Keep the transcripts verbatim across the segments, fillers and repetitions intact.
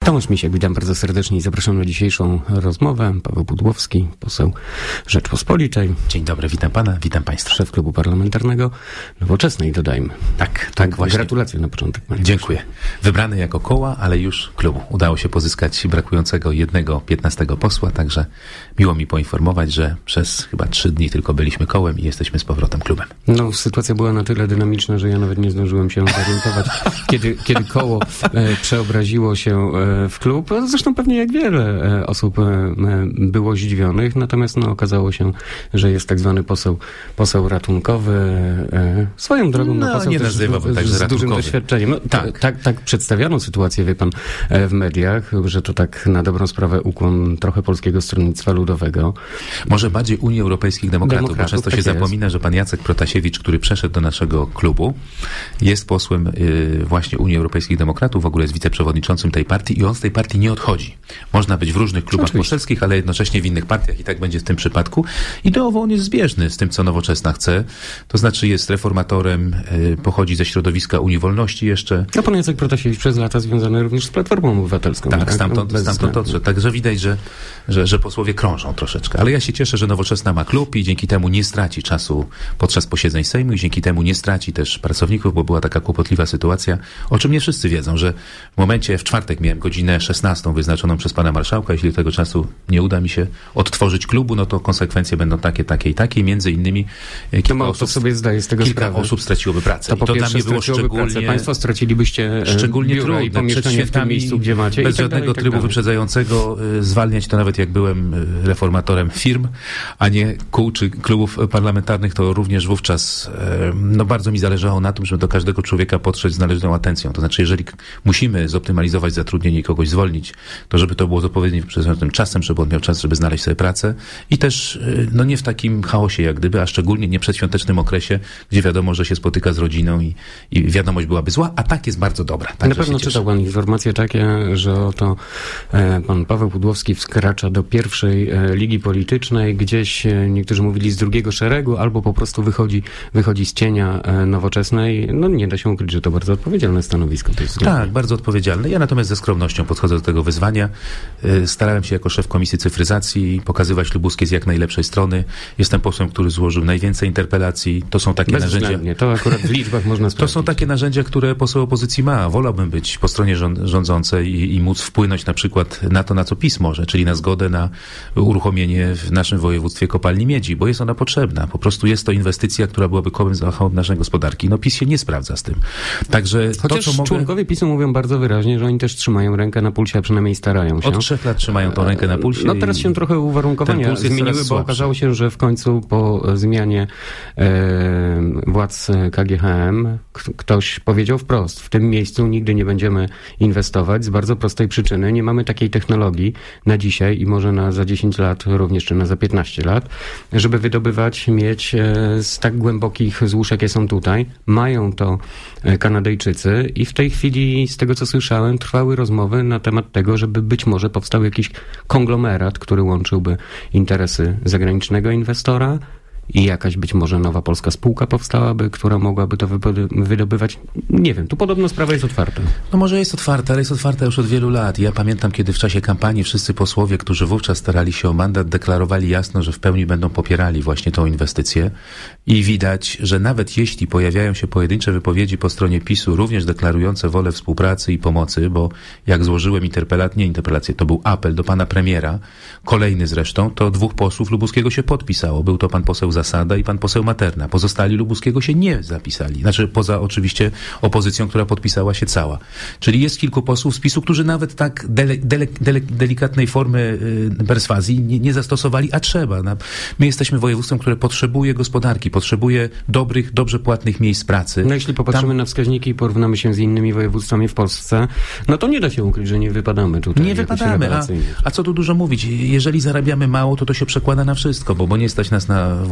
Tomasz Misiek, witam bardzo serdecznie i zapraszam na dzisiejszą rozmowę. Paweł Pudłowski, poseł Rzeczpospolitej. Dzień dobry, witam pana, witam państwa. Szef Klubu Parlamentarnego Nowoczesnej, dodajmy. Tak, tak właśnie. Gratulacje na początek. Dziękuję. Wybrany jako koła, ale już klubu. Udało się pozyskać brakującego jednego, piętnastego posła, także miło mi poinformować, że przez chyba trzy dni tylko byliśmy kołem i jesteśmy z powrotem klubem. No, sytuacja była na tyle dynamiczna, że ja nawet nie zdążyłem się zorientować, kiedy, kiedy koło e, przeobraziło się e, w klub. Zresztą pewnie jak wiele e, osób e, było zdziwionych, natomiast no, okazało się, że jest tak zwany poseł, poseł ratunkowy. E, swoją drogą no, no poseł nie też nazywałbym z, tak, z dużym doświadczeniem. No, tak. Tak, tak przedstawiano sytuację, wie pan, e, w mediach, że to tak na dobrą sprawę ukłon trochę Polskiego Stronnictwa Ludowego. Może bardziej Unii Europejskich Demokratów, Demokratów bo często tak się jest. zapomina, że pan Jacek Protasiewicz, który przeszedł do naszego klubu, jest posłem y, właśnie Unii Europejskich Demokratów, w ogóle jest wiceprzewodniczącym tej partii i on z tej partii nie odchodzi. Można być w różnych klubach Oczywiście. poselskich, ale jednocześnie w innych partiach i tak będzie w tym przypadku. Ideowo on jest zbieżny z tym, co Nowoczesna chce. To znaczy jest reformatorem, y, pochodzi ze środowiska Unii Wolności jeszcze. A pan Jacek Protasiewicz przez lata związany również z Platformą Obywatelską. Tak, tak? stamtąd, no, stamtąd odszedł. Także widać, że, że, że posłowie krążą troszeczkę. Ale ja się cieszę, że Nowoczesna ma klub i dzięki temu nie straci czasu podczas posiedzeń Sejmu i dzięki temu nie straci też pracowników, bo była taka kłopotliwa sytuacja, o czym nie wszyscy wiedzą, że w momencie, w czwartek miałem godzinę szesnastą wyznaczoną przez pana marszałka, jeśli do tego czasu nie uda mi się odtworzyć klubu, no to konsekwencje będą takie, takie i takie. Między innymi kilka, no, osób, sobie zdaje z tego kilka sprawę. osób straciłoby pracę. To, po I to pierwsze, dla mnie było szczególnie... Pracę. Państwo stracilibyście szczególnie biura i pomieszczenie w tym miejscu, gdzie macie. Bez tak żadnego dalej, tak trybu dalej. wyprzedzającego y, zwalniać to nawet jak byłem y, reformatorem firm, a nie kół czy klubów parlamentarnych, to również wówczas y, no bardzo mi zależało na tym, żeby do każdego człowieka podszedł z należną atencją. To znaczy, jeżeli k- musimy zoptymalizować zatrudnienie i kogoś zwolnić, to żeby to było z odpowiednim wyprzedzonym czasem, żeby on miał czas, żeby znaleźć sobie pracę i też y, no nie w takim chaosie jak gdyby, a szczególnie nie przedświątecznym okresie, gdzie wiadomo, że się spotyka z rodziną i, i wiadomość byłaby zła, a tak jest bardzo dobra. Tak, na pewno czytał pan informacje takie, że oto e, pan Paweł Pudłowski wkracza do pierwszej e, ligi politycznej, gdzieś e, niektórzy mówili z drugiego szeregu, albo po prostu wychodzi, wychodzi z cienia e, Nowoczesnej. No nie da się ukryć, że to bardzo odpowiedzialne stanowisko. To jest tak, bardzo odpowiedzialne. Ja natomiast ze skromnością podchodzę do tego wyzwania. E, starałem się jako szef Komisji Cyfryzacji pokazywać Lubuskie z jak najlepszej strony. Jestem posłem, który złożył najwięcej interpelacji. To są takie narzędzia... To akurat w liczbach można sprawdzić. To są takie narzędzia, które poseł opozycji ma. Wolałbym być po stronie rządzącej i, i móc wpłynąć na przykład na to, na co PiS może, czyli na zgodę na uruchomienie w naszym województwie kopalni miedzi, bo jest ona potrzebna. Po prostu jest to inwestycja, która byłaby kołem zamachowym naszej gospodarki. No PiS się nie sprawdza z tym. Także Chociaż to, co mogę... członkowie PiSu mówią bardzo wyraźnie, że oni też trzymają rękę na pulsie, a przynajmniej starają się. Od trzech lat trzymają tą rękę na pulsie. No teraz się trochę uwarunkowania zmieniły, bo okazało się, że w końcu po zmianie e, władz K G H M k- ktoś powiedział wprost, w tym miejscu nigdy nie będziemy inwestować z bardzo prostej przyczyny. Nie mamy takiej technologii na dzisiaj i może na za dziesięć lat również, czy na za piętnaście lat, żeby wydobywać miedź z tak głębokich złóż, jakie są tutaj. Mają to Kanadyjczycy i w tej chwili, z tego co słyszałem, trwały rozmowy na temat tego, żeby być może powstał jakiś konglomerat, który łączyłby interesy zagranicznego inwestora i jakaś być może nowa polska spółka powstałaby, która mogłaby to wydobywać. Nie wiem, tu podobno sprawa jest otwarta. No może jest otwarta, ale jest otwarta już od wielu lat. Ja pamiętam, kiedy w czasie kampanii wszyscy posłowie, którzy wówczas starali się o mandat, deklarowali jasno, że w pełni będą popierali właśnie tą inwestycję i widać, że nawet jeśli pojawiają się pojedyncze wypowiedzi po stronie PiSu, również deklarujące wolę współpracy i pomocy, bo jak złożyłem interpelat, nie interpelację, to był apel do pana premiera, kolejny zresztą, to dwóch posłów Lubuskiego się podpisało. Był to pan poseł Zasada i pan poseł Materna. Pozostali Lubuskiego się nie zapisali. Znaczy poza oczywiście opozycją, która podpisała się cała. Czyli jest kilku posłów z PiSu, którzy nawet tak dele, dele, dele, delikatnej formy y, perswazji nie, nie zastosowali, a trzeba. Na, my jesteśmy województwem, które potrzebuje gospodarki, potrzebuje dobrych, dobrze płatnych miejsc pracy. No jeśli popatrzymy Tam... na wskaźniki i porównamy się z innymi województwami w Polsce, no to nie da się ukryć, że nie wypadamy tutaj. Nie wypadamy, a, a co tu dużo mówić. Jeżeli zarabiamy mało, to to się przekłada na wszystko, bo, bo nie stać nas na właśnie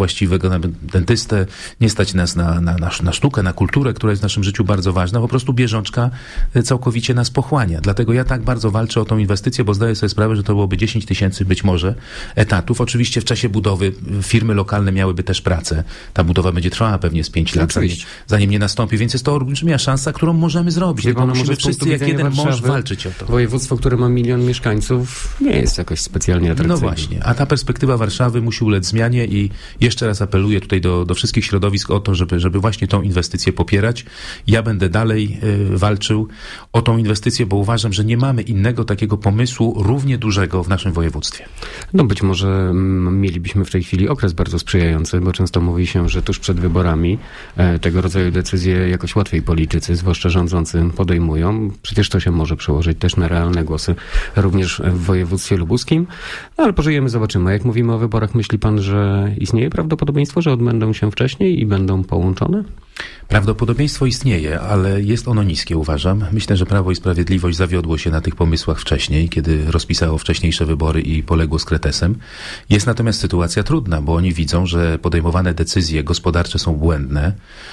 właściwego dentystę, nie stać nas na, na, na, na sztukę, na kulturę, która jest w naszym życiu bardzo ważna. Po prostu bieżączka całkowicie nas pochłania. Dlatego ja tak bardzo walczę o tą inwestycję, bo zdaję sobie sprawę, że to byłoby dziesięć tysięcy być może etatów. Oczywiście w czasie budowy firmy lokalne miałyby też pracę. Ta budowa będzie trwała pewnie z pięć lat, zanim, zanim nie nastąpi, więc jest to olbrzymia szansa, którą możemy zrobić. Tylko musimy wszyscy jak jeden mąż walczyć o to. Województwo, które ma milion mieszkańców, nie jest jakoś specjalnie atrakcyjne. No właśnie, a ta perspektywa Warszawy musi ulec zmianie i jeszcze raz apeluję tutaj do, do wszystkich środowisk o to, żeby, żeby właśnie tą inwestycję popierać. Ja będę dalej y, walczył o tą inwestycję, bo uważam, że nie mamy innego takiego pomysłu równie dużego w naszym województwie. No być może m, mielibyśmy w tej chwili okres bardzo sprzyjający, bo często mówi się, że tuż przed wyborami e, tego rodzaju decyzje jakoś łatwiej politycy, zwłaszcza rządzący, podejmują. Przecież to się może przełożyć też na realne głosy również w województwie lubuskim. No, ale pożyjemy, zobaczymy. Jak mówimy o wyborach, myśli pan, że istnieje prawdopodobieństwo, że odbędą się wcześniej i będą połączone? Prawdopodobieństwo istnieje, ale jest ono niskie, uważam. Myślę, że Prawo i Sprawiedliwość zawiodło się na tych pomysłach wcześniej, kiedy rozpisało wcześniejsze wybory i poległo z kretesem. Jest natomiast sytuacja trudna, bo oni widzą, że podejmowane decyzje gospodarcze są błędne.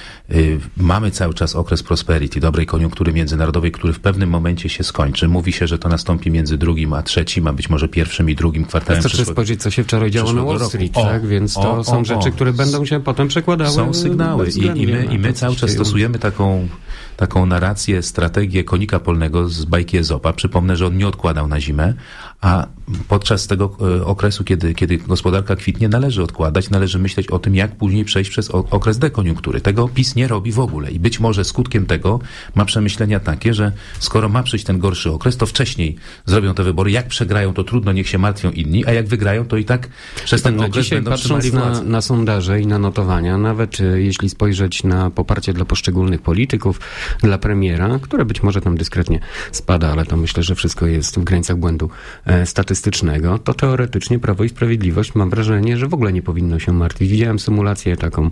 Mamy cały czas okres prosperity, dobrej koniunktury międzynarodowej, który w pewnym momencie się skończy. Mówi się, że to nastąpi między drugim a trzecim, a być może pierwszym i drugim kwartałem przyszłego roku. Chcę spojrzeć, co się wczoraj działo na Wall Street, o, tak? Więc to o, są o, rzeczy, które będą się potem przekładały. Są sygnały i, i my, i my cały czas stosujemy taką, taką narrację, strategię konika polnego z bajki Ezopa. Przypomnę, że on nie odkładał na zimę, a podczas tego okresu, kiedy, kiedy gospodarka kwitnie, należy odkładać, należy myśleć o tym, jak później przejść przez okres dekoniunktury. Tego PiS nie robi w ogóle i być może skutkiem tego ma przemyślenia takie, że skoro ma przyjść ten gorszy okres, to wcześniej zrobią te wybory. Jak przegrają, to trudno, niech się martwią inni, a jak wygrają, to i tak przez ten okres dzisiaj będą patrząc trzymali na, na sondaże i na notowania, nawet jeśli spojrzeć na poparcie dla poszczególnych polityków, dla premiera, które być może tam dyskretnie spada, ale to myślę, że wszystko jest w granicach błędu e, statystycznego, to teoretycznie Prawo i Sprawiedliwość, mam wrażenie, że w ogóle nie powinno się martwić. Widziałem symulację taką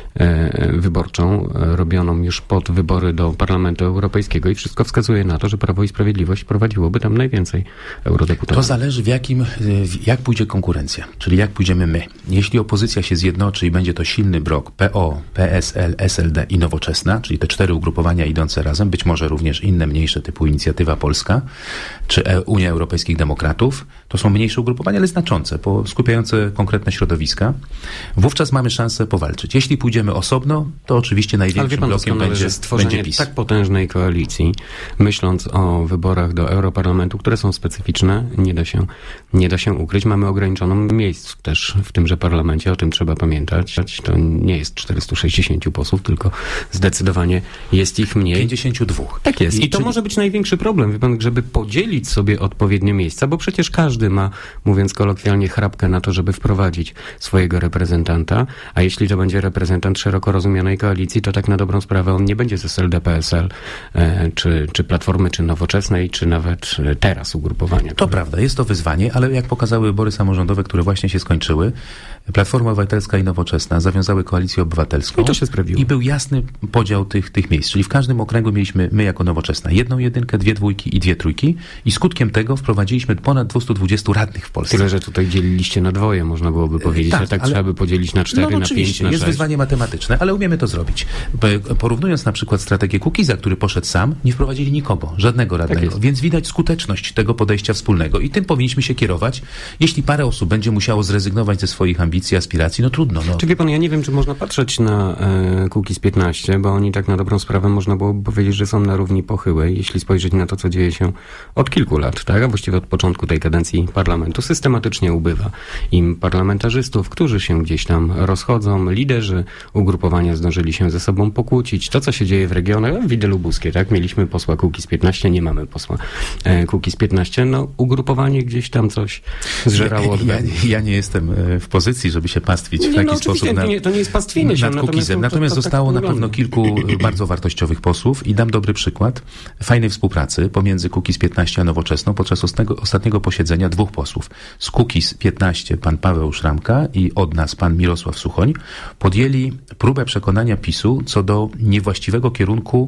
e, wyborczą, robioną już pod wybory do Parlamentu Europejskiego i wszystko wskazuje na to, że Prawo i Sprawiedliwość prowadziłoby tam najwięcej eurodeputatów. To zależy w jakim, jak pójdzie konkurencja, czyli jak pójdziemy my. Jeśli opozycja się zjednoczy i będzie to silny blok P O, P S L, S L D i Nowoczesna, czyli te cztery ugrupowania idące razem, być może również inne mniejsze typu Inicjatywa Polska czy Unia Europejskich Demokratów, to są mniejsze ugrupowania, ale znaczące, bo skupiające konkretne środowiska. Wówczas mamy szansę powalczyć. Jeśli pójdziemy osobno, to oczywiście największym blokiem będzie, będzie PiS. Tak potężnej koalicji, myśląc o wyborach do Europarlamentu, które są specyficzne, nie da się, nie da się ukryć. Mamy ograniczoną miejsc też w tymże parlamencie, o tym trzeba pamiętać. To nie jest czterystu sześćdziesięciu posłów, tylko zdecydowanie jest ich mniej. pięćdziesięciu dwóch. Tak jest. I, I to czyli... może być największy problem, wie pan, żeby podzielić sobie odpowiednie miejsca, bo przecież każdy ma, mówiąc kolokwialnie, chrapkę na to, żeby wprowadzić swojego reprezentanta, a jeśli to będzie reprezentant szeroko rozumianej koalicji, to tak na dobrą sprawę on nie będzie z S L D, P S L, e, czy, czy Platformy, czy Nowoczesnej, czy nawet teraz ugrupowania. To które... prawda, jest to wyzwanie, ale jak pokazały wybory samorządowe, które właśnie się skończyły, Platforma Obywatelska i Nowoczesna zawiązały koalicję obywatelską. I to się sprawiło. I był jasny podział tych, tych miejsc, czyli w każdym okręgu mieliśmy my jako Nowoczesna jedną jedynkę, dwie dwójki i dwie trójki i skutkiem tego wprowadziliśmy ponad dwieście dwadzieścia radnych w Polsce. Tyle, że tutaj dzieliliście na dwoje, można byłoby powiedzieć, tak, a tak ale... trzeba by podzielić na cztery, no, na pięć, na jest sześć. Wyzwanie matematyczne, ale umiemy to zrobić. Porównując na przykład strategię Kukiza, który poszedł sam, nie wprowadzili nikogo, żadnego radnego. Tak więc widać skuteczność tego podejścia wspólnego i tym powinniśmy się kierować. Jeśli parę osób będzie musiało zrezygnować ze swoich ambicji, aspiracji, no trudno. No. Czy wie pan, ja nie wiem, czy można patrzeć na e, Kukiz piętnaście, bo oni tak na dobrą sprawę można byłoby powiedzieć, że są na równi pochyłej, jeśli spojrzeć na to, co dzieje się od kilku lat, tak? A właściwie od początku tej kadencji parlamentu systematycznie ubywa im parlamentarzystów, którzy się gdzieś tam rozchodzą, liderzy ugrupowania zdążyli się ze sobą pokłócić. To, co się dzieje w regionach, widzę lubuskie, tak? Mieliśmy posła Kukiz piętnaście, nie mamy posła e, Kukiz piętnaście, no ugrupowanie gdzieś tam coś zżerało. Ja, ja, ja nie jestem w pozycji, żeby się pastwić w nie, taki no, sposób nad, nie, to nie jest pastwienie się nad Kukizem. Natomiast, natomiast to, to zostało tak na pewno kilku bardzo wartościowych posłów i dam dobry przykład fajnej współpracy pomiędzy Kukiz piętnaście a Nowoczesną podczas ostatniego, ostatniego posiedzenia dwóch posłów. Z Kukiz piętnaście pan Paweł Szramka i od nas pan Mirosław Suchoń podjęli próbę przekonania PiSu co do niewłaściwego kierunku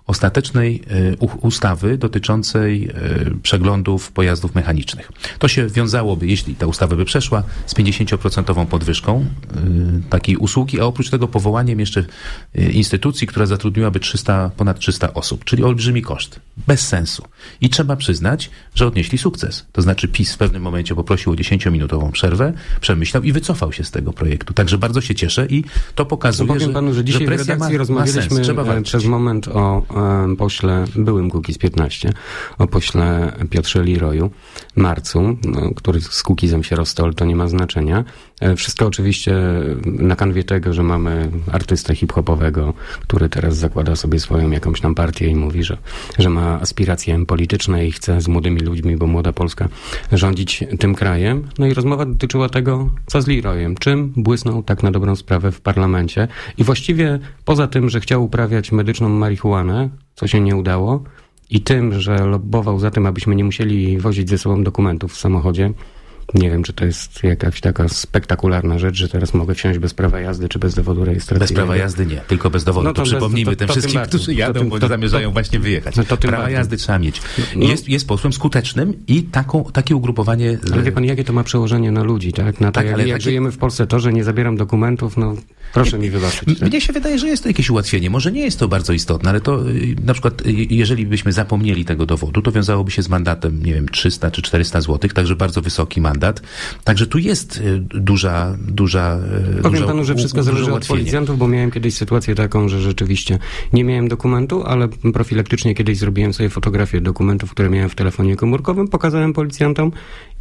ostatecznej ustawy dotyczącej przeglądów pojazdów mechanicznych. To się wiązałoby, jeśli ta ustawa by przeszła, z pięćdziesięcioprocentową podwyżką takiej usługi, a oprócz tego powołaniem jeszcze instytucji, która zatrudniłaby trzysta, ponad trzysta osób, czyli olbrzymi koszt. Bez sensu. I trzeba przyznać, że odnieśli sukces. To znaczy PiS w pewnym momencie poprosił o dziesięciominutową przerwę, przemyślał i wycofał się z tego projektu. Także bardzo się cieszę i to pokazuje, powiem że, panu, że dzisiaj że w redakcji ma, rozmawialiśmy ma Trzeba przez moment o e, pośle, byłym Kukiz piętnaście, o pośle Piotrze Liroju, Marcu, no, który z Kukizem się rozstał, to nie ma znaczenia. E, wszystko oczywiście na kanwie tego, że mamy artystę hip-hopowego, który teraz zakłada sobie swoją jakąś tam partię i mówi, że, że ma aspiracje polityczne i chce z młodymi ludźmi, bo młoda Polska, rządzić tym krajem. No i rozmowa dotyczyła tego, co z Lirojem, czym błysnął tak na dobrą sprawę w parlamencie i właściwie poza tym, że chciał uprawiać medyczną marihuanę, co się nie udało, i tym, że lobbował za tym, abyśmy nie musieli wozić ze sobą dokumentów w samochodzie. Nie wiem, czy to jest jakaś taka spektakularna rzecz, że teraz mogę wsiąść bez prawa jazdy, czy bez dowodu rejestracyjnego. Bez prawa jazdy nie, tylko bez dowodu. No to, to przypomnijmy tym wszystkim, którzy jadą, tym, bo to, zamierzają to, właśnie wyjechać. No to prawa bardziej. jazdy trzeba mieć. No, jest, jest posłem skutecznym i taką, takie ugrupowanie... Ale wie pan, jakie to ma przełożenie na ludzi, tak? Na to, tak, jak, ale jak takie... żyjemy w Polsce, to, że nie zabieram dokumentów, no proszę mi wybaczyć. Tak? Mnie się wydaje, że jest to jakieś ułatwienie. Może nie jest to bardzo istotne, ale to na przykład, jeżeli byśmy zapomnieli tego dowodu, to wiązałoby się z mandatem, nie wiem, trzysta czy czterysta złotych, także bardzo wysoki mandat. Także tu jest duża, duża Powiem duża, panu, że wszystko zależy od policjantów, bo miałem kiedyś sytuację taką, że rzeczywiście nie miałem dokumentu, ale profilaktycznie kiedyś zrobiłem sobie fotografię dokumentów, które miałem w telefonie komórkowym, pokazałem policjantom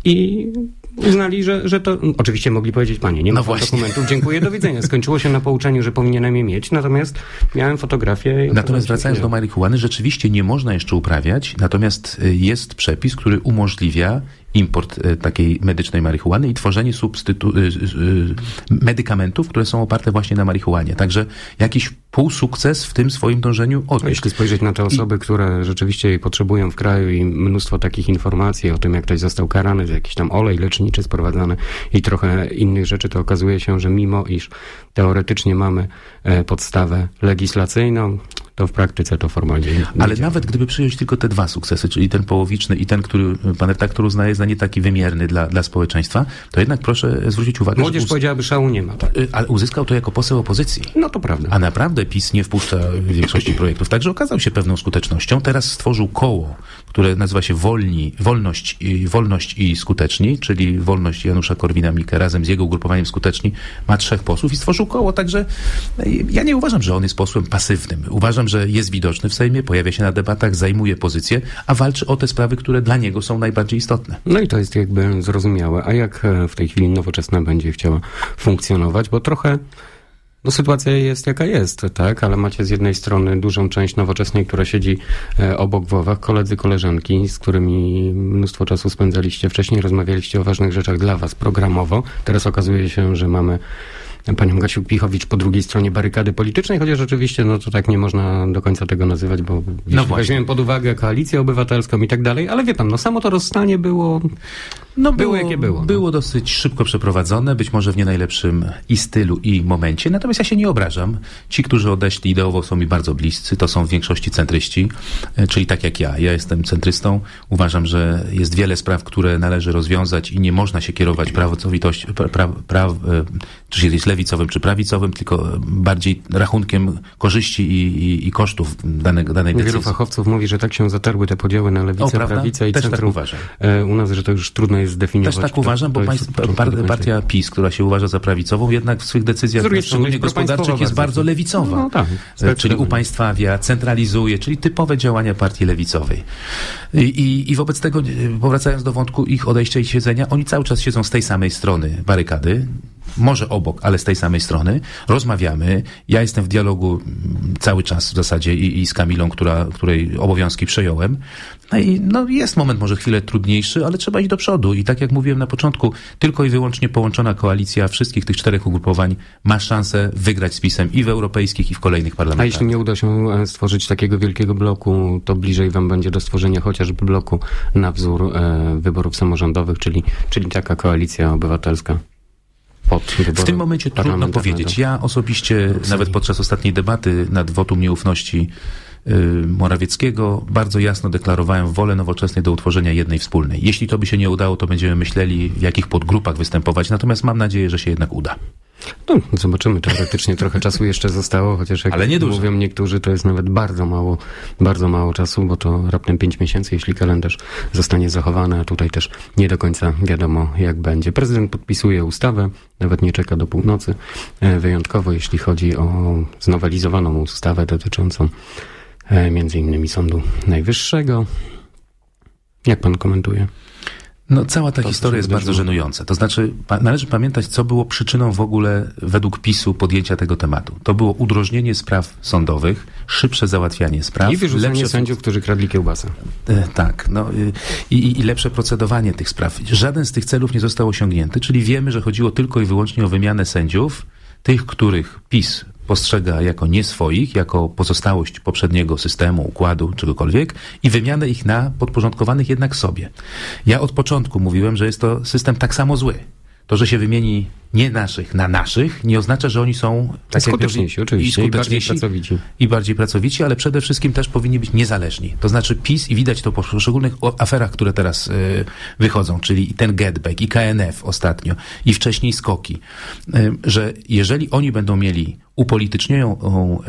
i uznali, że, że to... Oczywiście mogli powiedzieć, panie, nie ma no dokumentów, dziękuję, do widzenia. Skończyło się na pouczeniu, że powinienem je mieć, natomiast miałem fotografię... Natomiast wracając do marihuany, rzeczywiście nie można jeszcze uprawiać, natomiast jest przepis, który umożliwia import takiej medycznej marihuany i tworzenie substytu- medykamentów, które są oparte właśnie na marihuanie. Także jakiś półsukces w tym swoim dążeniu odnieść. Jeśli spojrzeć na te osoby, I... które rzeczywiście jej potrzebują w kraju i mnóstwo takich informacji o tym, jak ktoś został karany za jakiś tam olej leczniczy sprowadzany i trochę innych rzeczy, to okazuje się, że mimo iż teoretycznie mamy podstawę legislacyjną, to w praktyce to formalnie nie Ale działa. Nawet gdyby przyjąć tylko te dwa sukcesy, czyli ten połowiczny i ten, który pan redaktor uznaje za nie taki wymierny dla, dla społeczeństwa, to jednak proszę zwrócić uwagę, Młodzież uz... powiedziałaby, szału nie ma. Tak? Ale uzyskał to jako poseł opozycji. No to prawda. A naprawdę PiS nie wpuszcza w większości projektów. Także okazał się pewną skutecznością. Teraz stworzył koło, które nazywa się Wolni, Wolność, i, Wolność i Skuteczni, czyli Wolność Janusza Korwina-Mikke razem z jego ugrupowaniem Skuteczni ma trzech posłów i stworzył koło. Także ja nie uważam, że on jest posłem pasywnym. Uważam, że jest widoczny w Sejmie, pojawia się na debatach, zajmuje pozycję, a walczy o te sprawy, które dla niego są najbardziej istotne. No i to jest jakby zrozumiałe. A jak w tej chwili Nowoczesna będzie chciała funkcjonować? Bo trochę no sytuacja jest jaka jest, tak? Ale macie z jednej strony dużą część Nowoczesnej, która siedzi e, obok w ławach, koledzy, koleżanki, z którymi mnóstwo czasu spędzaliście. Wcześniej rozmawialiście o ważnych rzeczach dla was programowo. Teraz okazuje się, że mamy panią Gasiuk-Pichowicz po drugiej stronie barykady politycznej, chociaż oczywiście no to tak nie można do końca tego nazywać, bo no weźmiemy pod uwagę koalicję obywatelską i tak dalej, ale wie pan, no samo to rozstanie było no było, było jakie było. No. Było dosyć szybko przeprowadzone, być może w nie najlepszym i stylu, i momencie, natomiast ja się nie obrażam. Ci, którzy odeszli ideowo, są mi bardzo bliscy, to są w większości centryści, czyli tak jak ja. Ja jestem centrystą, uważam, że jest wiele spraw, które należy rozwiązać i nie można się kierować prawicowitością, pra, pra, pra, czy jest lewicowym, czy prawicowym, tylko bardziej rachunkiem korzyści i, i, i kosztów danej, danej decyzji. Wielu fachowców mówi, że tak się zatarły te podziały na lewicę, o, prawicę i Też centrum. Tak uważam. U nas, że to już trudno jest zdefiniować. Też tak to, uważam, to bo państw, par, partia PiS, która się uważa za prawicową, jednak w swych decyzjach szczególnie gospodarczych jest bardzo lewicowa. No, tak, czyli upaństwawia, centralizuje, czyli typowe działania partii lewicowej. I, i, I wobec tego, powracając do wątku ich odejścia i siedzenia, oni cały czas siedzą z tej samej strony barykady, może obok, ale z tej samej strony. Rozmawiamy. Ja jestem w dialogu cały czas w zasadzie i, i z Kamilą, która, której obowiązki przejąłem. No i no jest moment może chwilę trudniejszy, ale trzeba iść do przodu. I tak jak mówiłem na początku, tylko i wyłącznie połączona koalicja wszystkich tych czterech ugrupowań ma szansę wygrać z PiS-em i w europejskich, i w kolejnych parlamentach. A jeśli nie uda się stworzyć takiego wielkiego bloku, to bliżej wam będzie do stworzenia chociażby bloku na wzór e, wyborów samorządowych, czyli, czyli taka koalicja obywatelska. W tym momencie trudno powiedzieć. Ja osobiście, nawet podczas ostatniej debaty nad wotum nieufności Morawieckiego bardzo jasno deklarowałem wolę Nowoczesnej do utworzenia jednej wspólnej. Jeśli to by się nie udało, to będziemy myśleli, w jakich podgrupach występować, natomiast mam nadzieję, że się jednak uda. No, zobaczymy. Teoretycznie trochę czasu jeszcze zostało, chociaż jak Ale nie dużo. Mówią niektórzy, to jest nawet bardzo mało, bardzo mało czasu, bo to raptem pięć miesięcy, jeśli kalendarz zostanie zachowany, a tutaj też nie do końca wiadomo, jak będzie. Prezydent podpisuje ustawę, nawet nie czeka do północy, wyjątkowo jeśli chodzi o znowelizowaną ustawę dotyczącą między innymi Sądu Najwyższego. Jak pan komentuje? No cała ta to historia jest bardzo żenująca. To znaczy pa, należy pamiętać, co było przyczyną w ogóle według PiSu podjęcia tego tematu. To było udrożnienie spraw sądowych, szybsze załatwianie spraw. I wyrzucenie lepsze... sędziów, którzy kradli kiełbasę. E, tak. No, i, i, I lepsze procedowanie tych spraw. Żaden z tych celów nie został osiągnięty, czyli wiemy, że chodziło tylko i wyłącznie o wymianę sędziów, tych, których PiS postrzega jako nie swoich, jako pozostałość poprzedniego systemu, układu, czegokolwiek i wymianę ich na podporządkowanych jednak sobie. Ja od początku mówiłem, że jest to system tak samo zły. To, że się wymieni nie naszych na naszych, nie oznacza, że oni są tak skuteczniejsi, oczywiście, i bardziej pracowici. I bardziej pracowici, ale przede wszystkim też powinni być niezależni. To znaczy PiS, i widać to po poszczególnych aferach, które teraz y, wychodzą, czyli ten Getback, i K N F ostatnio, i wcześniej Skoki, y, że jeżeli oni będą mieli upolitycznioną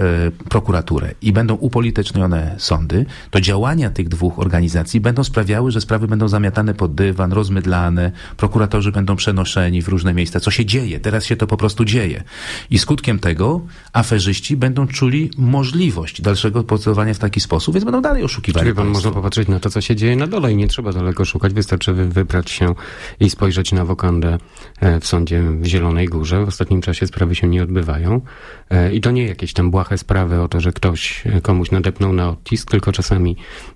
y, prokuraturę i będą upolitycznione sądy, to działania tych dwóch organizacji będą sprawiały, że sprawy będą zamiatane pod dywan, rozmydlane, prokuratorzy będą przenoszeni w różne miejsca, co się dzieje. Teraz się to po prostu dzieje. I skutkiem tego aferzyści będą czuli możliwość dalszego procedowania w taki sposób, więc będą dalej oszukiwali. Czyli pan można popatrzeć na to, co się dzieje na dole i nie trzeba daleko szukać. Wystarczy wybrać się i spojrzeć na wokandę w sądzie w Zielonej Górze. W ostatnim czasie sprawy się nie odbywają. I to nie jakieś tam błahe sprawy o to, że ktoś komuś nadepnął na odcisk, tylko czasami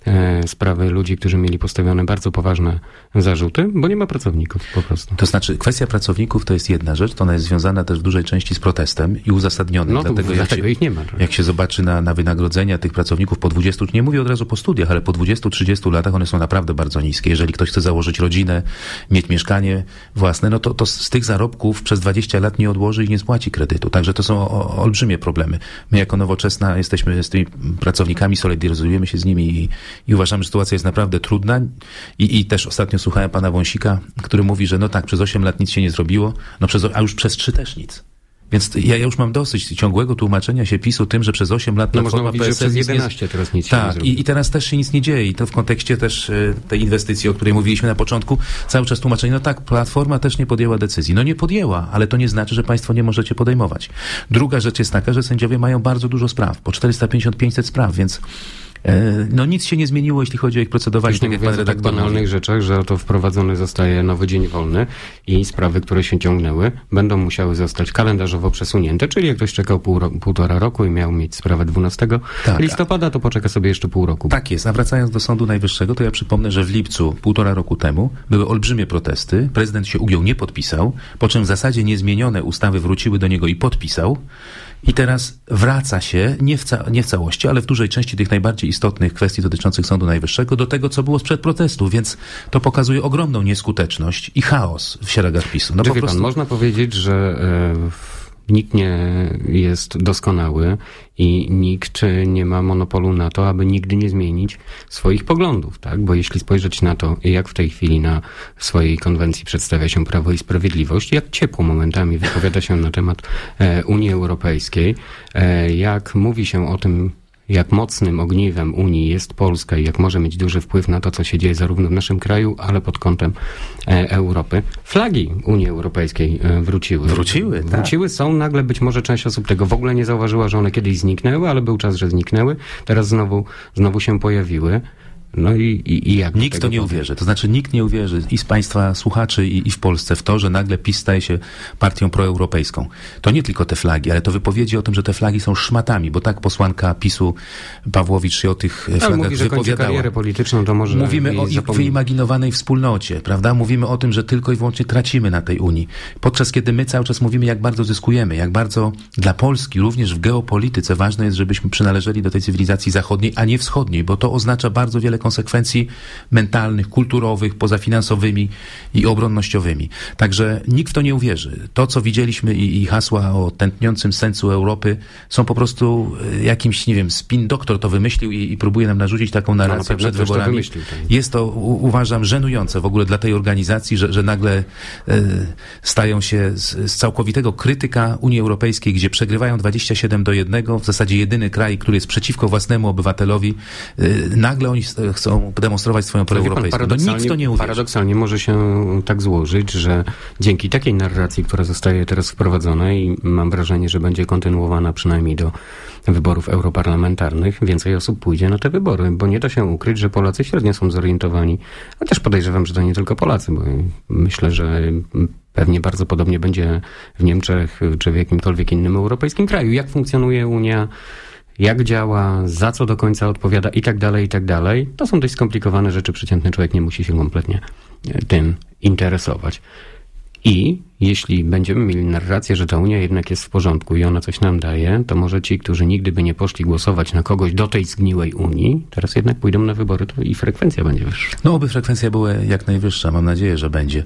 sprawy ludzi, którzy mieli postawione bardzo poważne zarzuty, bo nie ma pracowników po prostu. To znaczy kwestia pracowników to jest jedna rzecz, to ona jest związana też w dużej części z protestem i uzasadnionym. No, dlatego dlatego jak się, ich nie ma. Jak się zobaczy na, na wynagrodzenia tych pracowników po dwudziestu, nie mówię od razu po studiach, ale po dwudziestu trzydziestu latach one są naprawdę bardzo niskie. Jeżeli ktoś chce założyć rodzinę, mieć mieszkanie własne, no to, to z tych zarobków przez dwadzieścia lat nie odłoży i nie spłaci kredytu. Także to są o, olbrzymie problemy. My jako Nowoczesna jesteśmy z tymi pracownikami, solidaryzujemy się z nimi i, i uważamy, że sytuacja jest naprawdę trudna. I, I też ostatnio słuchałem pana Wąsika, który mówi, że no tak, przez osiem lat nic się nie zrobiło, no przez, a już przez trzy też nic. Więc ja, ja już mam dosyć ciągłego tłumaczenia się PiSu tym, że przez osiem lat... No można mówić, że przez jedenaście teraz nic się tak, nie zrobiło. I, i teraz też się nic nie dzieje. I to w kontekście też y, tej inwestycji, o której mówiliśmy na początku, cały czas tłumaczenie, no tak, Platforma też nie podjęła decyzji. No nie podjęła, ale to nie znaczy, że państwo nie możecie podejmować. Druga rzecz jest taka, że sędziowie mają bardzo dużo spraw, po czterysta pięćdziesiąt do pięciuset spraw, więc no nic się nie zmieniło, jeśli chodzi o ich procedowanie. Tak jak pan redaktor, tak banalnych mówi. Rzeczach, że oto wprowadzony zostaje nowy dzień wolny i sprawy, które się ciągnęły, będą musiały zostać kalendarzowo przesunięte, czyli jak ktoś czekał pół, półtora roku i miał mieć sprawę dwunastego tak, listopada, to poczeka sobie jeszcze pół roku. Tak jest. A wracając do Sądu Najwyższego, to ja przypomnę, że w lipcu, półtora roku temu, były olbrzymie protesty, prezydent się ugiął, nie podpisał, po czym w zasadzie niezmienione ustawy wróciły do niego i podpisał. I teraz wraca się, nie w, ca- nie w całości, ale w dużej części tych najbardziej istotnych kwestii dotyczących Sądu Najwyższego do tego, co było sprzed protestu, więc to pokazuje ogromną nieskuteczność i chaos w szeregach PiSu. No po prostu... pan, można powiedzieć, że e, nikt nie jest doskonały i nikt nie ma monopolu na to, aby nigdy nie zmienić swoich poglądów, tak? Bo jeśli spojrzeć na to, jak w tej chwili na swojej konwencji przedstawia się Prawo i Sprawiedliwość, jak ciepło momentami wypowiada się na temat e, Unii Europejskiej, e, jak mówi się o tym, jak mocnym ogniwem Unii jest Polska i jak może mieć duży wpływ na to, co się dzieje zarówno w naszym kraju, ale pod kątem e, Europy. Flagi Unii Europejskiej e, wróciły. Wróciły, tak. Wróciły, są nagle, być może część osób tego w ogóle nie zauważyła, że one kiedyś zniknęły, ale był czas, że zniknęły. Teraz znowu, znowu się pojawiły. No i, i, i jak nikt to nie powiem? uwierzy. To znaczy nikt nie uwierzy i z państwa słuchaczy i, i w Polsce w to, że nagle PiS staje się partią proeuropejską. To nie tylko te flagi, ale to wypowiedzi o tym, że te flagi są szmatami, bo tak posłanka PiSu Pawłowicz się o tych ale flagach mówi, że wypowiadała. Karierę polityczną, to może mówimy o ich wyimaginowanej wspólnocie, prawda? Mówimy o tym, że tylko i wyłącznie tracimy na tej Unii. Podczas kiedy my cały czas mówimy, jak bardzo zyskujemy, jak bardzo dla Polski również w geopolityce ważne jest, żebyśmy przynależeli do tej cywilizacji zachodniej, a nie wschodniej, bo to oznacza bardzo wiele konsekwencji mentalnych, kulturowych, pozafinansowymi i obronnościowymi. Także nikt w to nie uwierzy. To, co widzieliśmy i, i hasła o tętniącym sercu Europy są po prostu jakimś, nie wiem, spin doktor to wymyślił i, i próbuje nam narzucić taką narrację no, przed wyborami. Wymyślił, tak. Jest to, u, uważam, żenujące w ogóle dla tej organizacji, że, że nagle e, stają się z, z całkowitego krytyka Unii Europejskiej, gdzie przegrywają dwadzieścia siedem do jednego, w zasadzie jedyny kraj, który jest przeciwko własnemu obywatelowi, e, nagle oni chcą demonstrować swoją proeuropejską. No nikt to nie uwierzy. Paradoksalnie może się tak złożyć, że dzięki takiej narracji, która zostaje teraz wprowadzona i mam wrażenie, że będzie kontynuowana przynajmniej do wyborów europarlamentarnych, więcej osób pójdzie na te wybory, bo nie da się ukryć, że Polacy średnio są zorientowani, chociaż podejrzewam, że to nie tylko Polacy, bo myślę, że pewnie bardzo podobnie będzie w Niemczech czy w jakimkolwiek innym europejskim kraju. Jak funkcjonuje Unia, jak działa, za co do końca odpowiada i tak dalej, i tak dalej. To są dość skomplikowane rzeczy, przeciętny człowiek nie musi się kompletnie tym interesować. I jeśli będziemy mieli narrację, że ta Unia jednak jest w porządku i ona coś nam daje, to może ci, którzy nigdy by nie poszli głosować na kogoś do tej zgniłej Unii, teraz jednak pójdą na wybory, to i frekwencja będzie wyższa. No, oby frekwencja była jak najwyższa. Mam nadzieję, że będzie.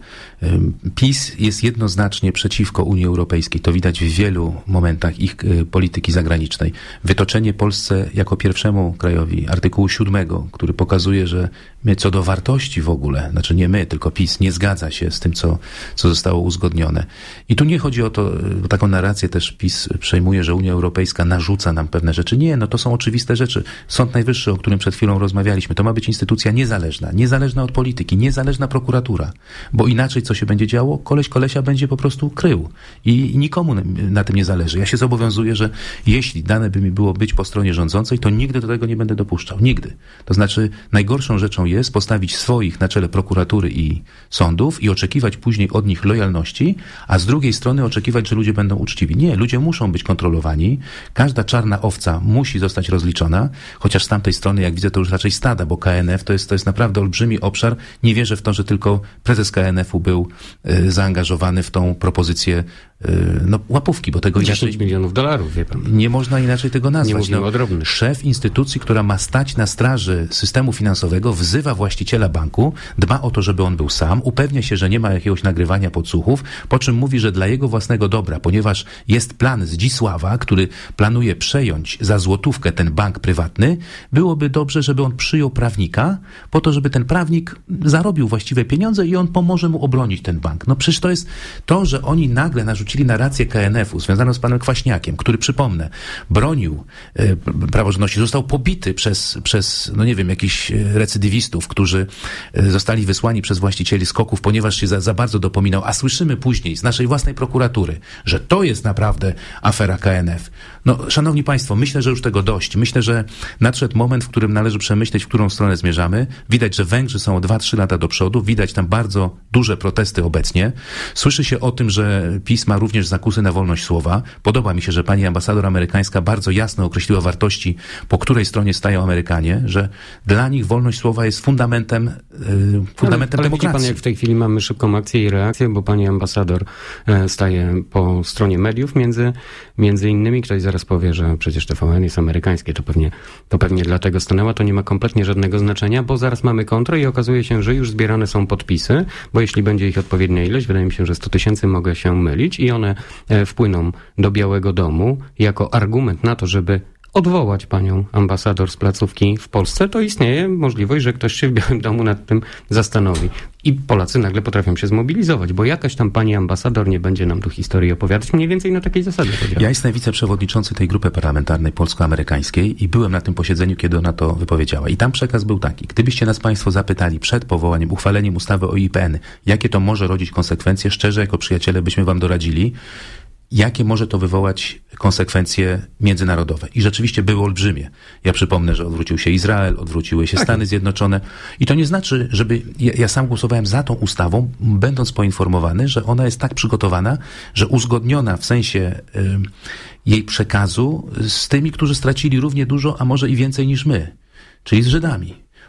PiS jest jednoznacznie przeciwko Unii Europejskiej. To widać w wielu momentach ich polityki zagranicznej. Wytoczenie Polsce jako pierwszemu krajowi artykułu siódmego, który pokazuje, że my co do wartości w ogóle, znaczy nie my, tylko PiS, nie zgadza się z tym, co, co zostało uzgodnione. I tu nie chodzi o to, bo taką narrację też PiS przejmuje, że Unia Europejska narzuca nam pewne rzeczy. Nie, no to są oczywiste rzeczy. Sąd Najwyższy, o którym przed chwilą rozmawialiśmy, to ma być instytucja niezależna, niezależna od polityki, niezależna prokuratura, bo inaczej co się będzie działo? Koleś kolesia będzie po prostu krył i nikomu na tym nie zależy. Ja się zobowiązuję, że jeśli dane by mi było być po stronie rządzącej, to nigdy do tego nie będę dopuszczał. Nigdy. To znaczy najgorszą rzeczą jest postawić swoich na czele prokuratury i sądów i oczekiwać później od nich lojalności, a z drugiej strony oczekiwać, że ludzie będą uczciwi. Nie, ludzie muszą być kontrolowani. Każda czarna owca musi zostać rozliczona, chociaż z tamtej strony, jak widzę, to już raczej stada, bo K N F to jest, to jest naprawdę olbrzymi obszar. Nie wierzę w to, że tylko prezes K N F-u był y, zaangażowany w tą propozycję y, no, łapówki, bo tego dziesięć inaczej... milionów dolarów, wie pan. Nie można inaczej tego nazwać. Nie mówimy o drobnych. Szef instytucji, która ma stać na straży systemu finansowego, wzywa właściciela banku, dba o to, żeby on był sam, upewnia się, że nie ma jakiegoś nagrywania podsłuchów, po czym mówi, że dla jego własnego dobra, ponieważ jest plan Zdzisława, który planuje przejąć za złotówkę ten bank prywatny, byłoby dobrze, żeby on przyjął prawnika, po to, żeby ten prawnik zarobił właściwe pieniądze i on pomoże mu obronić ten bank. No przecież to jest to, że oni nagle narzucili narrację K N F-u związaną z panem Kwaśniakiem, który, przypomnę, bronił e, praworządności, został pobity przez, przez, no nie wiem, jakichś recydywistów, którzy e, zostali wysłani przez właścicieli skoków, ponieważ się za, za bardzo dopominał, a słyszymy później z naszej własnej prokuratury, że to jest naprawdę afera K N F. No, szanowni państwo, myślę, że już tego dość. Myślę, że nadszedł moment, w którym należy przemyśleć, w którą stronę zmierzamy. Widać, że Węgrzy są o dwa trzy lata do przodu. Widać tam bardzo duże protesty obecnie. Słyszy się o tym, że PiS ma również zakusy na wolność słowa. Podoba mi się, że pani ambasador amerykańska bardzo jasno określiła wartości, po której stronie stają Amerykanie, że dla nich wolność słowa jest fundamentem, yy, fundamentem ale, ale demokracji. widzi pan, jak w tej chwili mamy szybką akcję i reakcję, bo pani ambasador staje po stronie mediów, między, między innymi ktoś zaraz powie, że przecież T V N jest amerykańskie, to pewnie, to pewnie dlatego stanęła, to nie ma kompletnie żadnego znaczenia, bo zaraz mamy kontrę i okazuje się, że już zbierane są podpisy, bo jeśli będzie ich odpowiednia ilość, wydaje mi się, że sto tysięcy, mogę się mylić, i one wpłyną do Białego Domu jako argument na to, żeby odwołać panią ambasador z placówki w Polsce, to istnieje możliwość, że ktoś się w Białym Domu nad tym zastanowi. I Polacy nagle potrafią się zmobilizować, bo jakaś tam pani ambasador nie będzie nam tu historii opowiadać. Mniej więcej na takiej zasadzie. Ja jestem wiceprzewodniczący tej grupy parlamentarnej polsko-amerykańskiej i byłem na tym posiedzeniu, kiedy ona to wypowiedziała. I tam przekaz był taki: gdybyście nas państwo zapytali przed powołaniem, uchwaleniem ustawy o I P N, jakie to może rodzić konsekwencje, szczerze jako przyjaciele byśmy wam doradzili, jakie może to wywołać konsekwencje międzynarodowe. I rzeczywiście były olbrzymie. Ja przypomnę, że odwrócił się Izrael, odwróciły się tak. Stany Zjednoczone. I to nie znaczy, żeby... Ja, ja sam głosowałem za tą ustawą, będąc poinformowany, że ona jest tak przygotowana, że uzgodniona w sensie y, jej przekazu z tymi, którzy stracili równie dużo, a może i więcej niż my. Czyli z Żydami.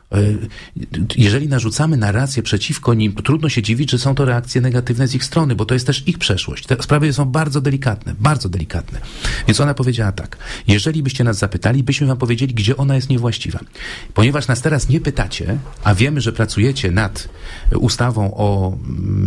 Jeżeli narzucamy narrację przeciwko nim, to trudno się dziwić, że są to reakcje negatywne z ich strony, bo to jest też ich przeszłość. Te sprawy są bardzo delikatne, bardzo delikatne. Więc ona powiedziała tak, jeżeli byście nas zapytali, byśmy wam powiedzieli, gdzie ona jest niewłaściwa. Ponieważ nas teraz nie pytacie, a wiemy, że pracujecie nad ustawą o,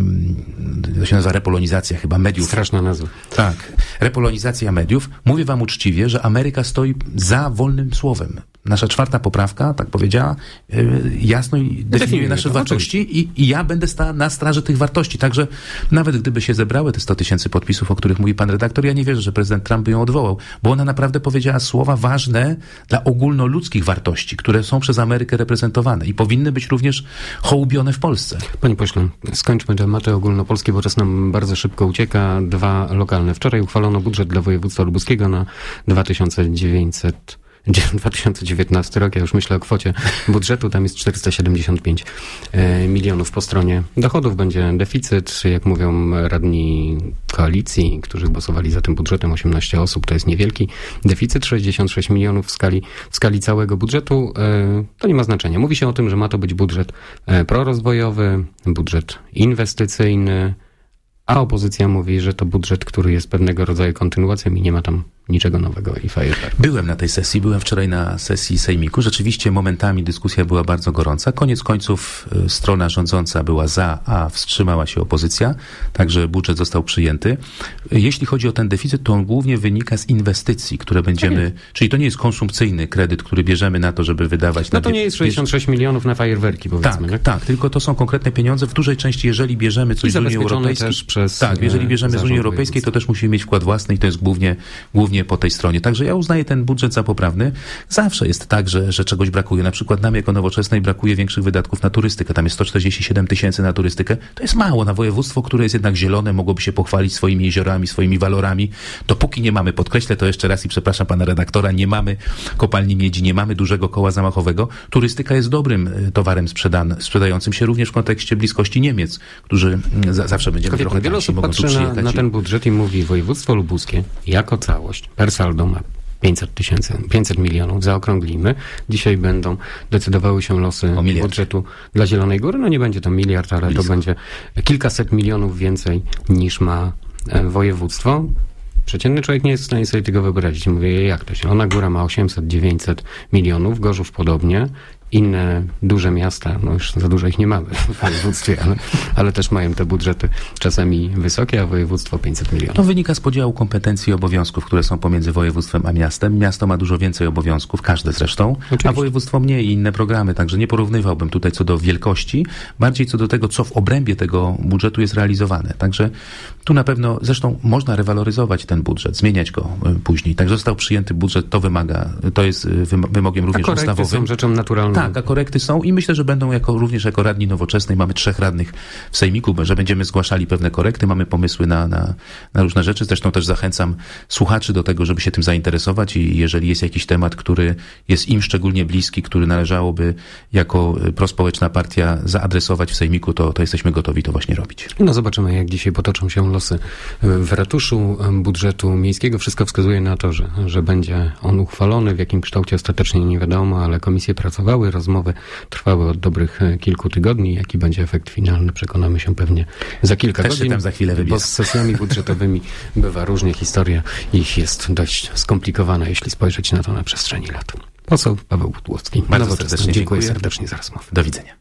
to się nazywa repolonizacja chyba mediów. Straszna nazwa. Tak, repolonizacja mediów. Mówię wam uczciwie, że Ameryka stoi za wolnym słowem. Nasza czwarta poprawka, tak powiedziała, yy, jasno i definiuje nasze wartości i, i ja będę stała na straży tych wartości. Także nawet gdyby się zebrały te sto tysięcy podpisów, o których mówi pan redaktor, ja nie wierzę, że prezydent Trump by ją odwołał, bo ona naprawdę powiedziała słowa ważne dla ogólnoludzkich wartości, które są przez Amerykę reprezentowane i powinny być również hołubione w Polsce. Panie pośle, skończmy tematy ogólnopolskie, bo czas nam bardzo szybko ucieka. Dwa lokalne. Wczoraj uchwalono budżet dla województwa lubuskiego na dwa tysiące dziewięćset dwa tysiące dziewiętnasty rok, ja już myślę o kwocie budżetu, tam jest czterysta siedemdziesiąt pięć milionów. Po stronie dochodów będzie deficyt, jak mówią radni koalicji, którzy głosowali za tym budżetem, osiemnaście osób, to jest niewielki deficyt, sześćdziesiąt sześć milionów w skali, w skali całego budżetu. To nie ma znaczenia. Mówi się o tym, że ma to być budżet prorozwojowy, budżet inwestycyjny, a opozycja mówi, że to budżet, który jest pewnego rodzaju kontynuacją i nie ma tam niczego nowego i fajerwerków. Byłem na tej sesji, byłem wczoraj na sesji Sejmiku. Rzeczywiście momentami dyskusja była bardzo gorąca. Koniec końców strona rządząca była za, a wstrzymała się opozycja, także budżet został przyjęty. Jeśli chodzi o ten deficyt, to on głównie wynika z inwestycji, które będziemy, czyli to nie jest konsumpcyjny kredyt, który bierzemy na to, żeby wydawać... No na to nie jest sześćdziesiąt sześć milionów na fajerwerki, powiedzmy. Tak, tak, tylko to są konkretne pieniądze. W dużej części, jeżeli bierzemy coś z Unii Europejskiej... też przez tak, jeżeli bierzemy z Unii Europejskiej, to też musimy mieć wkład własny i to jest głównie, głównie po tej stronie. Także ja uznaję ten budżet za poprawny. Zawsze jest tak, że, że czegoś brakuje. Na przykład nam jako Nowoczesnej brakuje większych wydatków na turystykę. Tam jest sto czterdzieści siedem tysięcy na turystykę. To jest mało na województwo, które jest jednak zielone, mogłoby się pochwalić swoimi jeziorami, swoimi walorami. Dopóki nie mamy, podkreślę to jeszcze raz i przepraszam pana redaktora, nie mamy kopalni miedzi, nie mamy dużego koła zamachowego. Turystyka jest dobrym towarem sprzedan- sprzedającym się również w kontekście bliskości Niemiec, którzy za- zawsze będziemy Kobiety, trochę wiele osób patrzy na, na ten budżet i mówi, województwo lubuskie jako całość, per saldo ma pięćset tysięcy, pięćset milionów, zaokrąglimy. Dzisiaj będą decydowały się losy budżetu dla Zielonej Góry. No nie będzie to miliard, ale Blisko. To będzie kilkaset milionów więcej niż ma województwo. Przeciętny człowiek nie jest w stanie sobie tego wyobrazić. Mówię, jak to? Zielona Góra ma osiemset dziewięćset milionów, Gorzów podobnie. Inne duże miasta, no już za dużo ich nie mamy w województwie, ale, ale też mają te budżety czasami wysokie, a województwo pięćset milionów. To wynika z podziału kompetencji i obowiązków, które są pomiędzy województwem a miastem. Miasto ma dużo więcej obowiązków, każde zresztą, Oczywiście. a województwo mniej i inne programy, także nie porównywałbym tutaj co do wielkości, bardziej co do tego, co w obrębie tego budżetu jest realizowane. Także tu na pewno, zresztą można rewaloryzować ten budżet, zmieniać go później. Tak został przyjęty budżet, to wymaga, to jest wymogiem również a korekty ustawowym. Są rzeczą naturalną. Tak, a korekty są i myślę, że będą jako, również jako radni Nowoczesnej. Mamy trzech radnych w Sejmiku, że będziemy zgłaszali pewne korekty, mamy pomysły na, na, na różne rzeczy. Zresztą też zachęcam słuchaczy do tego, żeby się tym zainteresować i jeżeli jest jakiś temat, który jest im szczególnie bliski, który należałoby jako prospołeczna partia zaadresować w Sejmiku, to, to jesteśmy gotowi to właśnie robić. No zobaczymy, jak dzisiaj potoczą się losy w ratuszu budżetu miejskiego. Wszystko wskazuje na to, że, że będzie on uchwalony. W jakim kształcie ostatecznie nie wiadomo, ale komisje pracowały, rozmowy trwały od dobrych kilku tygodni. Jaki będzie efekt finalny, przekonamy się pewnie za kilka Też godzin. się tam za chwilę wybierze. Bo z sesjami budżetowymi bywa różnie. Historia ich jest dość skomplikowana, jeśli spojrzeć na to na przestrzeni lat. Poseł Paweł Pudłowski. Bardzo serdecznie dziękuję dziękuję serdecznie za rozmowę. Do widzenia.